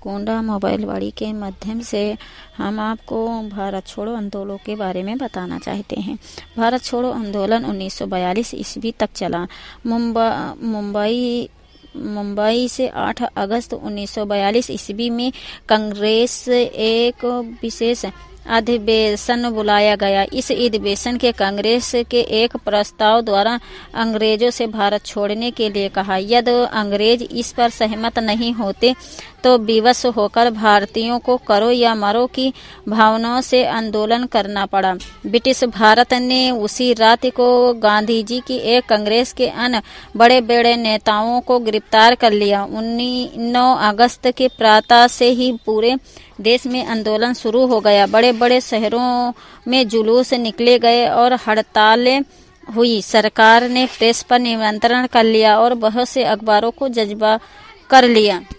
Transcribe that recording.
Gonda mobile वाड़ी के माध्यम से हम आपको भारत छोड़ो आंदोलन के बारे में बताना चाहते हैं। भारत छोड़ो आंदोलन 1942 ईस्वी तक चला। मुंबई से 8 अगस्त 1942 ईस्वी में कांग्रेस एक विशेष अधिवेशन बुलाया गया। इस अधिवेशन के कांग्रेस के एक प्रस्ताव द्वारा अंग्रेजों से भारत छोड़ने के लिए कहा। यदि अंग्रेज इस पर सहमत नहीं होते तो विवश होकर भारतीयों को करो या मरो की भावनाओं से आंदोलन करना पड़ा। ब्रिटिश भारत ने उसी रात को गांधी जी की एक कांग्रेस के अन्य बड़े बड़े नेताओं को गिरफ्तार कर लिया। 9 अगस्त के प्रातः से ही पूरे देश में आंदोलन शुरू हो गया। बड़े बड़े शहरों में जुलूस निकले गए और हड़तालें हुई। सरकार ने प्रेस पर नियंत्रण कर लिया और बहुत से अखबारों को जब्त कर लिया।